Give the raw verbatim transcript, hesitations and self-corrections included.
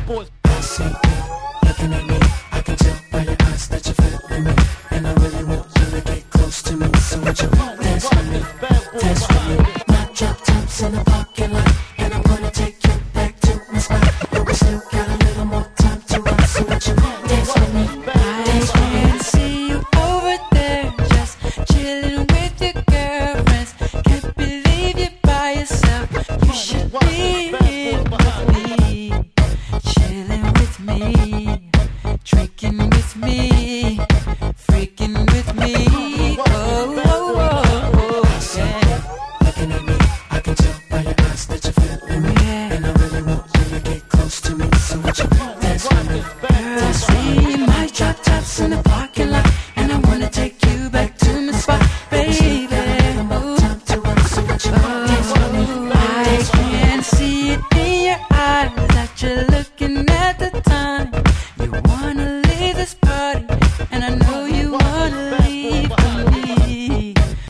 boys. I see you looking at me. I can tell by your eyes that you're feeling me, and I really want you to get close to me. So would you dance with me? Dance with me. My drop tops in the parking lot, and I'm gonna take you back to my spot. But we still got a little more time to rock. So would you dance with me? I can see you over there, just chilling with your girlfriends. Can't believe you're by yourself. You should be here with me, chilling with me, drinking with me, freaking with me. Oh, oh, oh, oh, yeah. Looking at me, I can tell by your eyes that you're feeling me, and I really want you to get close to me. So would you dance with me? Girl, see my drop tops in the parking lot, and I wanna take you back to my spot, baby. Oh, I can see it in your eyes that you love.